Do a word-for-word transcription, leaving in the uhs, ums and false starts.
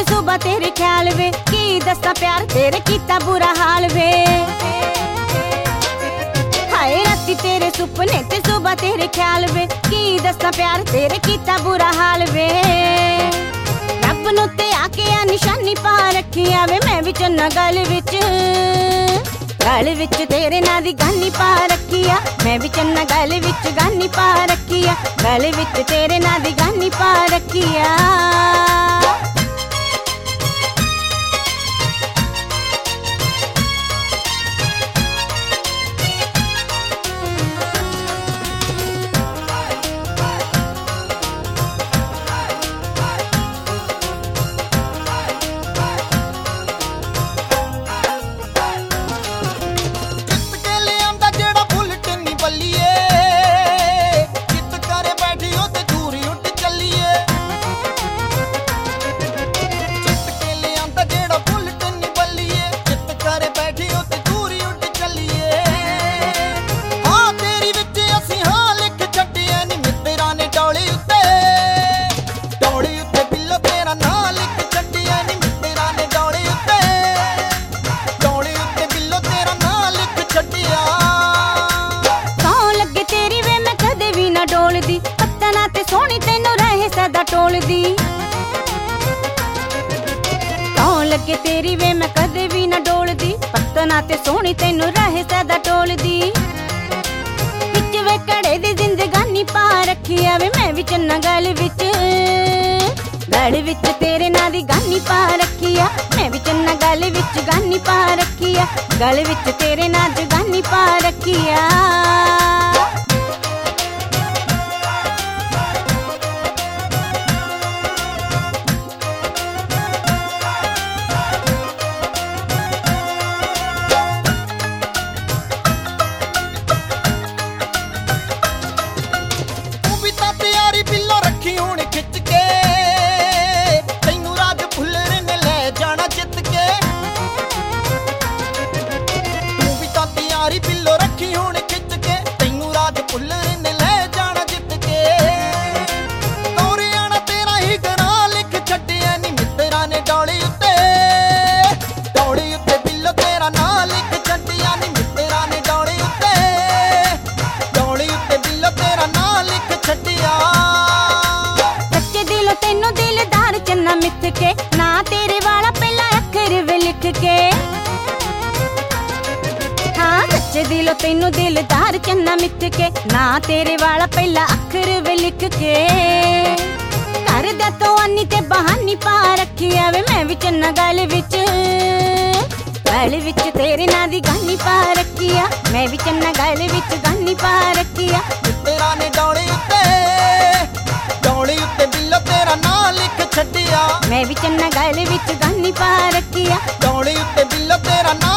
सुबह तेरे ख्याल वे की दसा प्यार तेरे कीता बुरा हाल वे। हाय राती तेरे सुपने ते सुबह तेरे ख्याल वे की दसा प्यार तेरे कीता बुरा हाल वे। रब नू ते आके आ निशानी पा रखी आवे मैं भी चन्ना गल विच गल विच तेरे नां दी गानी पा रखी आ मैं भी चन्ना गल विच गानी पा रखी आ गल विच तेरे नां दी गानी पा रखी आ। पत्तना ते सोहनी तेनू रहे सदा टोलदी कौन लगे तेरी वे मैं कदे भी ना डोलदी पत्तना ते सोहनी तेनू रहे सदा टोलदी। विच वे कड़े दी जिंदगानी पा रखी आवे मैं भी चन्ना गल विच गल विच तेरे नां दी गानी पा रखी आ मैं भी चन्ना गल विच गानी पा रखी आ गल विच तेरे नां दी गानी पा रखी आ। पिल्लो रखी हुण खिच के तैनू राज भुल्लर ने ले जाना जित के तोरे आना तेरा ही गना लिख छड्डिया नी मित्तरां ने डोली उत्ते डोली उत्ते बिल्लो तेरा नां लिख छड्डिया नी मित्तरां ने डोली उत्ते डोली उत्ते बिल्लो तेरा नां लिख छड्डिया। सच्चे दिलों तैनू दिलदार चन्ना मिथ के ना तेरे वाला पहला अखर वे लिख के सच्चे दिलों तैनू दिलदार चन्ना मिथ के ना तेरे वाला पहला अखर वे लिख के कर दा तो आनी ते बहानी पा रखी आवे मैं भी चन्ना गल विच गल विच तेरे नां दी गानी पा रखी आ मैं भी चन्ना गल विच गानी पा रखी आ। तेरा ने डोली उत्ते डोली उत्ते बिल्लो तेरा नां लिख छड्डिया मैं भी चन्ना गल विच गानी पा रखी आ डोली उत्ते बिल्लो तेरा